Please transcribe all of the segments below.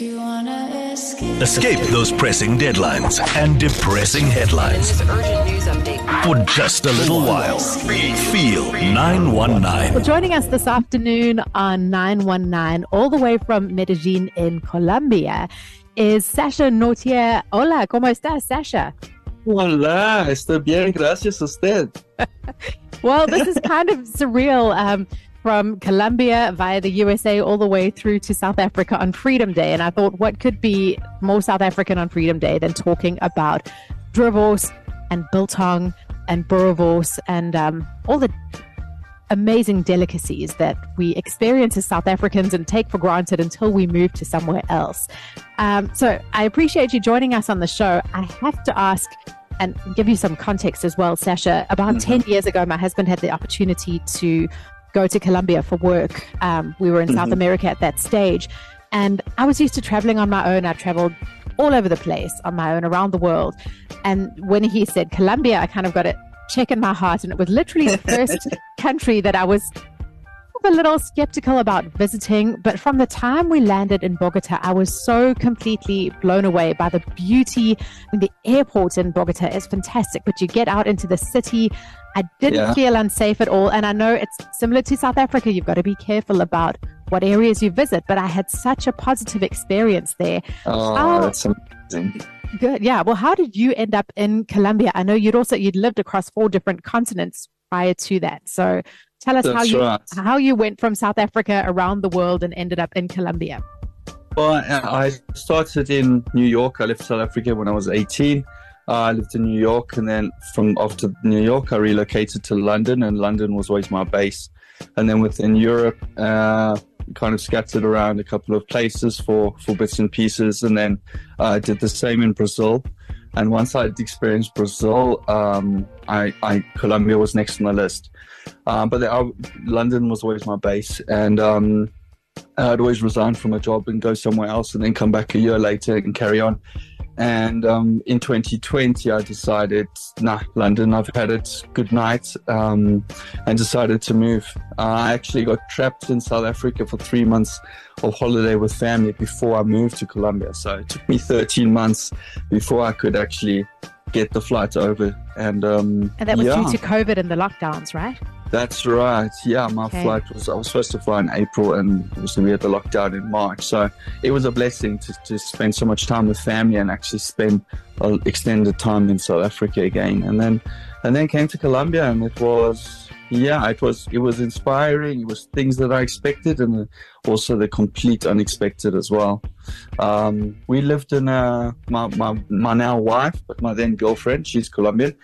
you wanna escape. Escape those pressing deadlines and depressing headlines. This urgent news update. For just a little while. Feel 919. Well, joining us this afternoon on 919, all the way from Medellin in Colombia, is Sasha Nautier. Hola, ¿cómo estás, Sasha? Hola, estoy bien, gracias a usted. Well, this is kind of surreal. From Colombia via the USA all the way through to South Africa on Freedom Day. And I thought, what could be more South African on Freedom Day than talking about Droëwors and biltong and boerewors and all the amazing delicacies that we experience as South Africans and take for granted until we move to somewhere else. So I appreciate you joining us on the show. I have to ask and give you some context as well, Sasha. About 10 years ago, my husband had the opportunity to go to Colombia for work. We were in South America at that stage. And I was used to traveling on my own. I traveled all over the place on my own around the world. And when he said Colombia, I kind of got a check in my heart. And it was literally the first country that I was a little skeptical about visiting. But from the time we landed in Bogota, I was so completely blown away by the beauty. I mean, the airport in Bogota is fantastic, but you get out into the city. I didn't feel unsafe at all. And I know it's similar to South Africa. You've got to be careful about what areas you visit. But I had such a positive experience there. Oh, that's amazing. Good. Yeah. Well, how did you end up in Colombia? I know you'd lived across 4 different continents prior to that. So tell us how you went from South Africa around the world and ended up in Colombia. Well, I started in New York. I left South Africa when I was 18. I lived in New York, and then after New York, I relocated to London, and London was always my base. And then within Europe, kind of scattered around a couple of places for bits and pieces, and then I did the same in Brazil. And once I'd experienced Brazil, Colombia was next on the list. But London was always my base, and I'd always resign from a job and go somewhere else, and then come back a year later and carry on. And in 2020, I decided, London, I've had it, good night, and decided to move. I actually got trapped in South Africa for 3 months of holiday with family before I moved to Colombia. So it took me 13 months before I could actually get the flight over. And that was due to COVID and the lockdowns, right? That's right. Yeah, my flight I was supposed to fly in April, and we had the lockdown in March. So it was a blessing to spend so much time with family and actually spend extended time in South Africa again. And then came to Colombia, and it was inspiring. It was things that I expected, and also the complete unexpected as well. We lived in my now wife, but my then girlfriend, she's Colombian.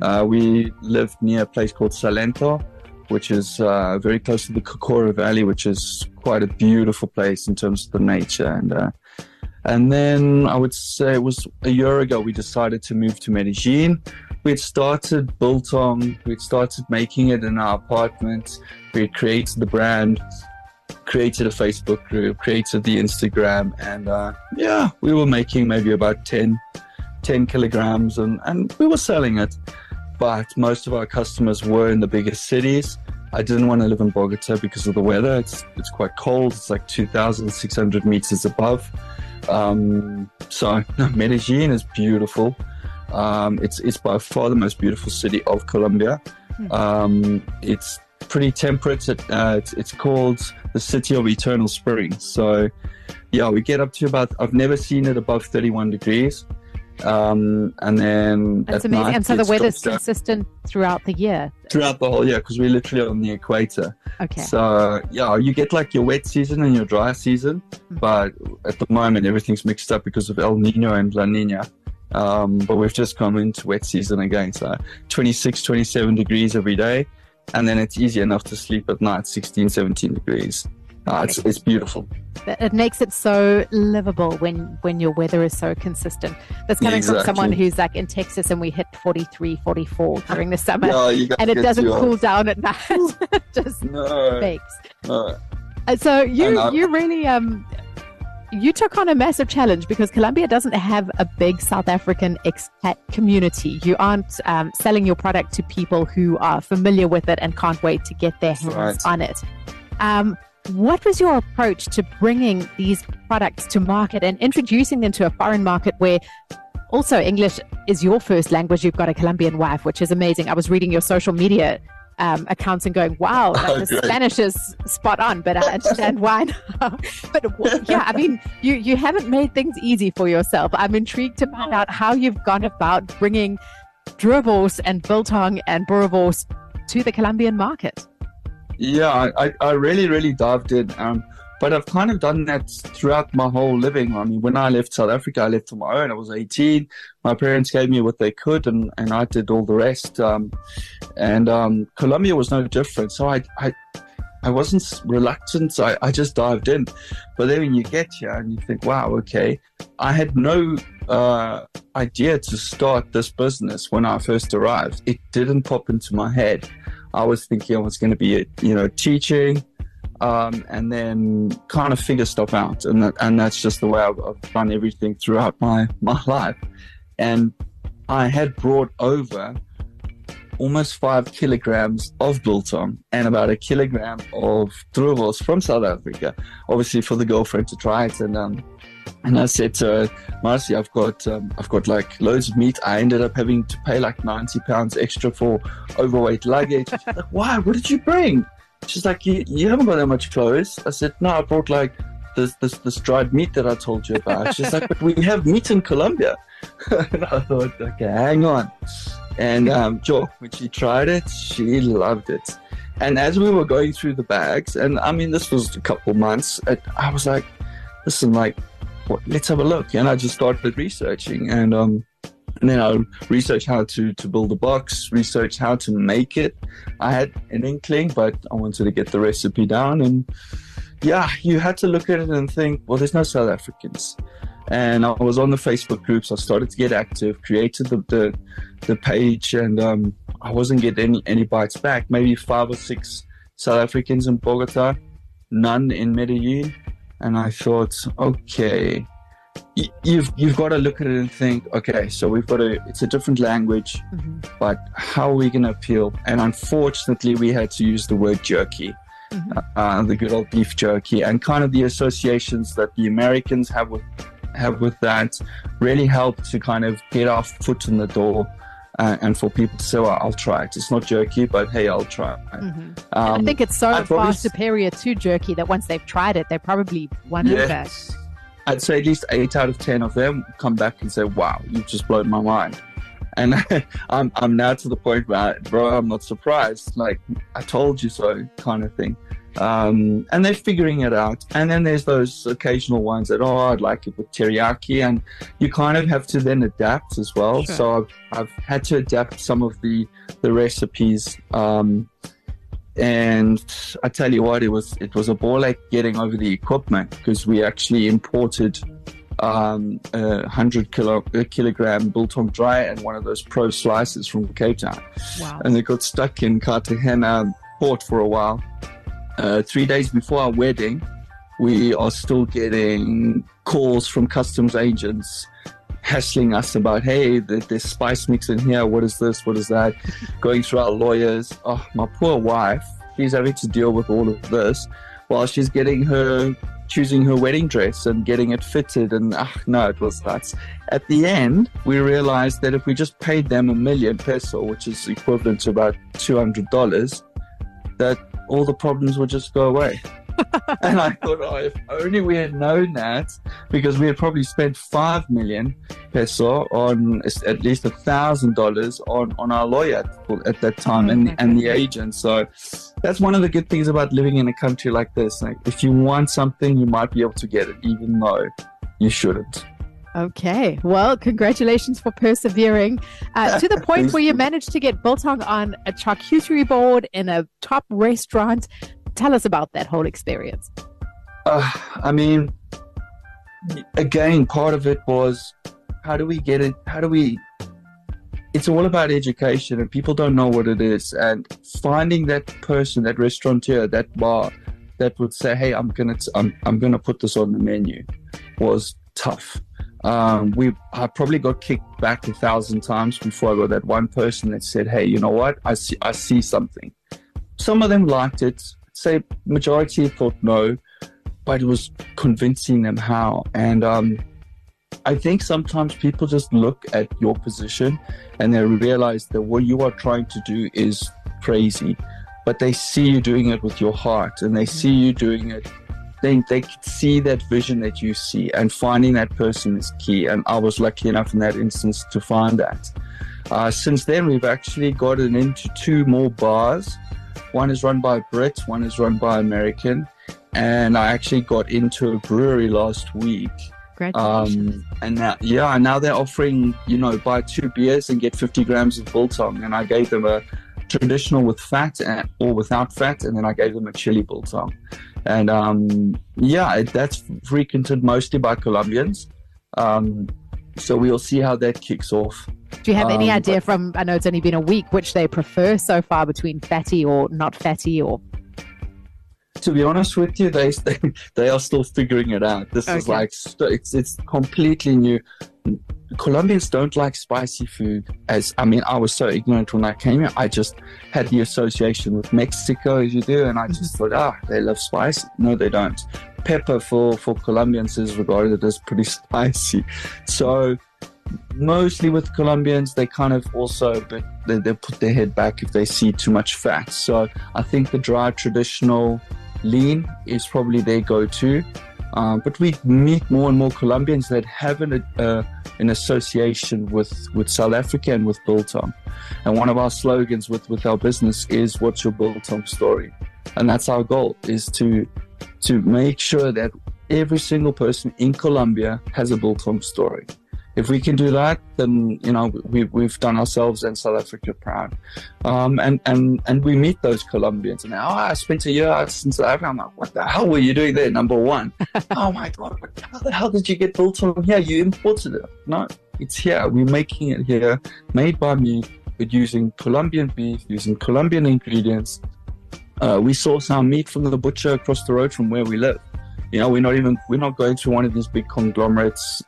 We lived near a place called Salento, which is very close to the Cocora Valley, which is quite a beautiful place in terms of the nature. And then I would say it was a year ago we decided to move to Medellin. We had started biltong. We had started making it in our apartment. We had created the brand, created a Facebook group, created the Instagram, and we were making maybe about 10 kilograms, and we were selling it. But most of our customers were in the biggest cities. I didn't want to live in Bogota because of the weather. It's quite cold. It's like 2,600 meters above. So Medellin is beautiful. It's by far the most beautiful city of Colombia. It's pretty temperate. It's called the City of Eternal Springs. So yeah, we get up to I've never seen it above 31 degrees. And then that's amazing. And so the weather's consistent throughout the year? Throughout the whole year, because we're literally on the equator. Okay. So yeah, you get like your wet season and your dry season, but at the moment everything's mixed up because of El Nino and La Nina. But we've just come into wet season again, so 26, 27 degrees every day, and then it's easy enough to sleep at night, 16, 17 degrees. It's beautiful. It makes it so livable when your weather is so consistent. That's coming from someone who's like in Texas, and we hit 43, 44 during the summer, and it doesn't cool down at night. It just bakes. So you really you took on a massive challenge, because Colombia doesn't have a big South African expat community. You aren't selling your product to people who are familiar with it and can't wait to get their hands on it. What was your approach to bringing these products to market and introducing them to a foreign market where also English is your first language? You've got a Colombian wife, which is amazing. I was reading your social media accounts and going, wow, the Spanish is spot on, but I understand why now. But yeah, I mean, you haven't made things easy for yourself. I'm intrigued to find out how you've gone about bringing Dura-Vorst and Biltong and Boerewors to the Colombian market. Yeah, I really, really dived in. But I've kind of done that throughout my whole living. I mean, when I left South Africa, I left on my own. I was 18. My parents gave me what they could, and I did all the rest. Colombia was no different. So I wasn't reluctant. I just dived in. But then when you get here and you think, wow, okay, I had no idea to start this business when I first arrived. It didn't pop into my head. I was thinking I was going to be, teaching, and then kind of figure stuff out. And that's just the way I've done everything throughout my life. And I had brought over almost 5 kilograms of biltong and about 1 kilogram of Dura-Vorst from South Africa, obviously for the girlfriend to try it. And I said to her, Marcy, I've got like loads of meat. I ended up having to pay like 90 pounds extra for overweight luggage. She's like, why? What did you bring? She's like, you haven't got that much clothes. I said, no, I brought like this dried meat that I told you about. She's like, but we have meat in Colombia. And I thought, okay, hang on. And when she tried it, she loved it. And as we were going through the bags, and I mean, this was a couple months, I was like, listen, like, let's have a look. And I just started researching, and then I researched how to build a box, researched how to make it. I had an inkling, but I wanted to get the recipe down. And yeah, you had to look at it and think, well, there's no South Africans. And I was on the Facebook groups. I started to get active, created the page, and I wasn't getting any bites back. Maybe 5 or 6 South Africans in Bogota, none in Medellin. And I thought, okay, you've got to look at it and think, okay, so it's a different language, but how are we going to appeal? And unfortunately, we had to use the word jerky, the good old beef jerky, and kind of the associations that the Americans have with that really helped to kind of get our foot in the door. And for people to say, well, I'll try it. It's not jerky, but hey, I'll try it. I think it's so far superior to jerky that once they've tried it, they probably won over. I'd say at least 8 out of 10 of them come back and say, wow, you've just blown my mind. And I'm now to the point where, bro, I'm not surprised. Like, I told you so kind of thing. And they're figuring it out. And then there's those occasional ones that, I'd like it with teriyaki, and you kind of have to then adapt as well. Sure. So I've had to adapt some of the recipes. And I tell you what, it was a ball ache getting over the equipment, because we actually imported 100 kilogram biltong dry and one of those pro slices from Cape Town. Wow. And they got stuck in Cartagena port for a while. 3 days before our wedding, we are still getting calls from customs agents hassling us about, hey, there's spice mix in here. What is this? What is that? Going through our lawyers. Oh, my poor wife. She's having to deal with all of this while she's choosing her wedding dress and getting it fitted. And no, it was nuts. At the end, we realized that if we just paid them $1 million peso, which is equivalent to about $200, that all the problems would just go away. And I thought, if only we had known that, because we had probably spent 5 million peso on at least $1,000 on our lawyer at that time, and the agent. So that's one of the good things about living in a country like this. Like, if you want something, you might be able to get it, even though you shouldn't. Okay. Well, congratulations for persevering to the point where you managed to get biltong on a charcuterie board in a top restaurant. Tell us about that whole experience. I mean, again, part of it was, how do we get it? It's all about education, and people don't know what it is. And finding that person, that restaurateur, that bar that would say, hey, I'm gonna put this on the menu, was tough. I probably got kicked back 1,000 times before I got that one person that said, hey, you know what? I see something. Some of them liked it. say majority thought no, but it was convincing them how. And I think sometimes people just look at your position and they realize that what you are trying to do is crazy, but they see you doing it with your heart, and they see you doing it. They can see that vision that you see, and finding that person is key. And I was lucky enough in that instance to find that. Since then, we've actually gotten into 2 more bars. One is run by a Brit, one is run by American. And I actually got into a brewery last week. Congratulations. And now they're offering, buy 2 beers and get 50 grams of biltong. And I gave them a traditional with fat or without fat, and then I gave them a chili biltong. And that's frequented mostly by Colombians. So we'll see how that kicks off. Do you have any idea from, I know it's only been a week, which they prefer so far between fatty or not fatty? Or to be honest with you, they are still figuring it out. This is like, it's completely new. Colombians don't like spicy food. I was so ignorant when I came here. I just had the association with Mexico, as you do, and I just thought, they love spicy. No, they don't. Pepper for Colombians is regarded as pretty spicy. So mostly with Colombians, they kind of also, but they put their head back if they see too much fat. So I think the dry, traditional, lean is probably their go-to. But we meet more and more Colombians that have an association with South Africa and with biltong. And one of our slogans with our business is, what's your biltong story? And that's our goal, is to make sure that every single person in Colombia has a biltong story. If we can do that, then we've done ourselves and South Africa proud. And we meet those Colombians, and I spent a year out in South Africa. I'm like, what the hell were you doing there? Number one, oh my God, how the hell did you get biltong here? You imported it? No, it's here. We're making it here, made by me, but using Colombian beef, using Colombian ingredients. We source our meat from the butcher across the road from where we live. We're not going through one of these big conglomerates.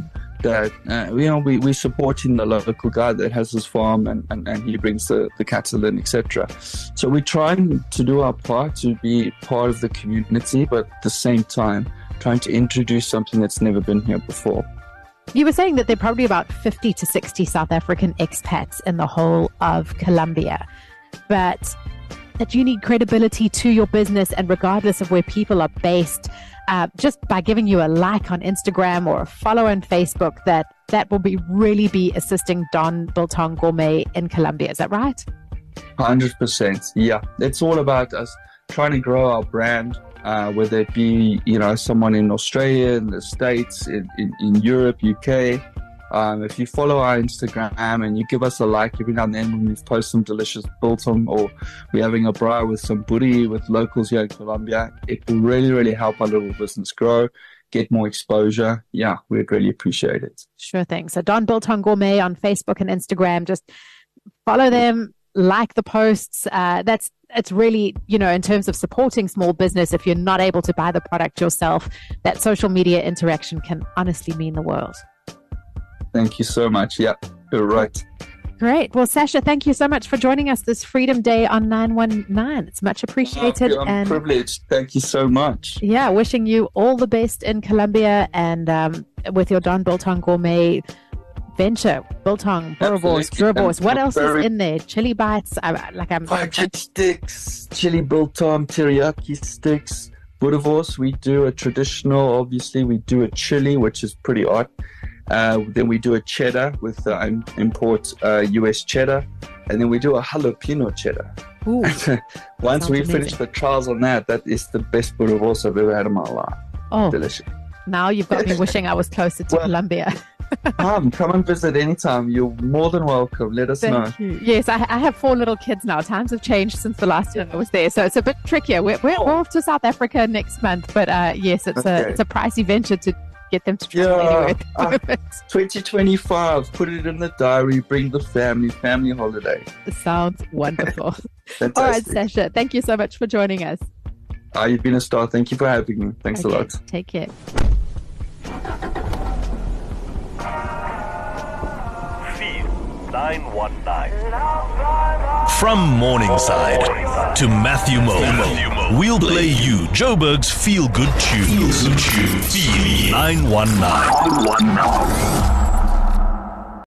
We're supporting the local guy that has his farm and he brings the cattle in, etc. So we're trying to do our part to be part of the community, but at the same time trying to introduce something that's never been here before. You were saying that there are probably about 50 to 60 South African expats in the whole of Colombia, but that you need credibility to your business, and regardless of where people are based, just by giving you a like on Instagram or a follow on Facebook, that will really be assisting Don Biltong Gourmet in Colombia. Is that right? 100%. Yeah. It's all about us trying to grow our brand, whether it be, someone in Australia, in the States, in Europe, UK. If you follow our Instagram and you give us a like every now and then when we post some delicious biltong, or we're having a braai with some buri with locals here in Colombia, it will really, really help our little business grow, get more exposure. Yeah, we'd really appreciate it. Sure thing. So Don Biltong Gourmet on Facebook and Instagram, just follow them, like the posts. It's really, in terms of supporting small business, if you're not able to buy the product yourself, that social media interaction can honestly mean the world. Thank you so much. Yeah, you're right. Great. Well, Sasha, thank you so much for joining us this Freedom Day on 919. It's much appreciated. I'm privileged. Thank you so much. Yeah, wishing you all the best in Colombia and with your Don Biltong Gourmet venture. Biltong, boerewors. What else is in there? Chili bites? Fried sticks, chili biltong, teriyaki sticks, boerewors. We do a traditional, obviously. We do a chili, which is pretty odd. Then we do a cheddar with import US cheddar, and then we do a jalapeno cheddar. Once we finish the trials on that is the best boerewors I've ever had in my life. Oh, delicious! Now you've got me wishing I was closer to Colombia. Come and visit anytime. You're more than welcome. Let us know. You. Yes, I have 4 little kids now. Times have changed since the last time I was there, so it's a bit trickier. We're off to South Africa next month, but yes, it's a pricey venture to get them to travel anywhere. 2025, put it in the diary, bring the family holiday. Sounds wonderful. All right, Sasha, thank you so much for joining us. You've been a star. Thank you for having me. Thanks a lot. Take care. 919. From Morningside to Matthew Mo, we'll play you Joburg's feel-good tunes. Feel 919.